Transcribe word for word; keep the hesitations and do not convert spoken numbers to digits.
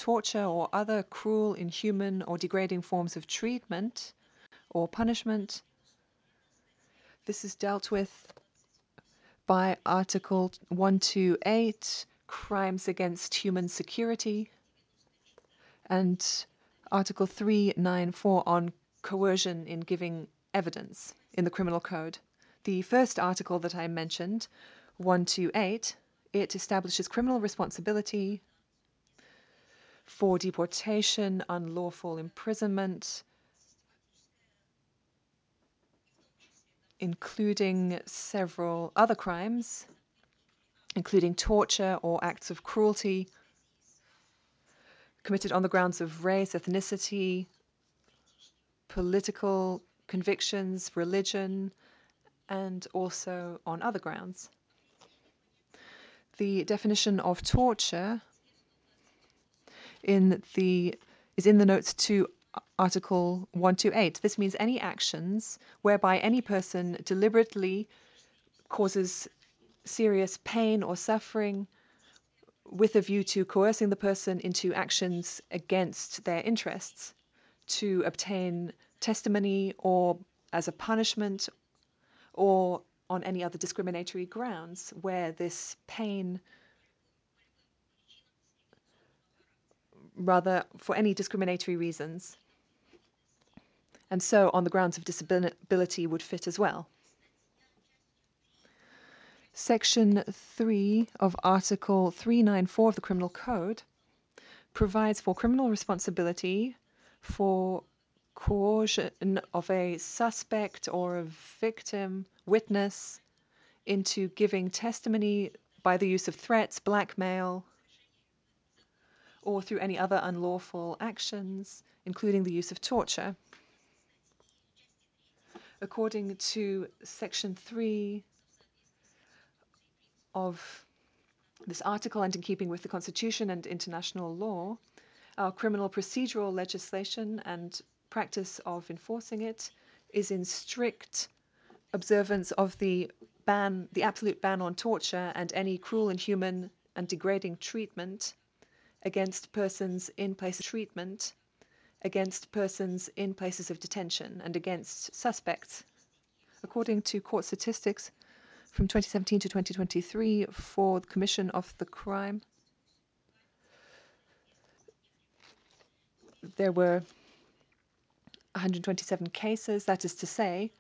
torture or other cruel, inhuman, or degrading forms of treatment or punishment. This is dealt with by Article one twenty-eight, crimes against human security, and Article three ninety-four on coercion in giving evidence in the Criminal Code. The first article that I mentioned, one twenty-eight, it establishes criminal responsibility for deportation, unlawful imprisonment, including several other crimes, including torture or acts of cruelty committed on the grounds of race, ethnicity, political convictions, religion, and also on other grounds. The definition of torture in the is in the notes to Article one twenty-eight. This means any actions whereby any person deliberately causes serious pain or suffering with a view to coercing the person into actions against their interests to obtain testimony or as a punishment or on any other discriminatory grounds where this pain, rather for any discriminatory reasons, and so on the grounds of disability would fit as well. Section three of Article three ninety-four of the Criminal Code provides for criminal responsibility for coercion of a suspect or a victim, witness, into giving testimony by the use of threats, blackmail, or through any other unlawful actions, including the use of torture. According to Section three of this article, and in keeping with the Constitution and international law, our criminal procedural legislation and practice of enforcing it is in strict observance of the ban, the absolute ban on torture and any cruel, inhuman, and degrading treatment against persons in places of treatment, against persons in places of detention, and against suspects. According to court statistics from twenty seventeen to twenty twenty-three for the commission of the crime, there were one hundred twenty-seven cases, that is to say,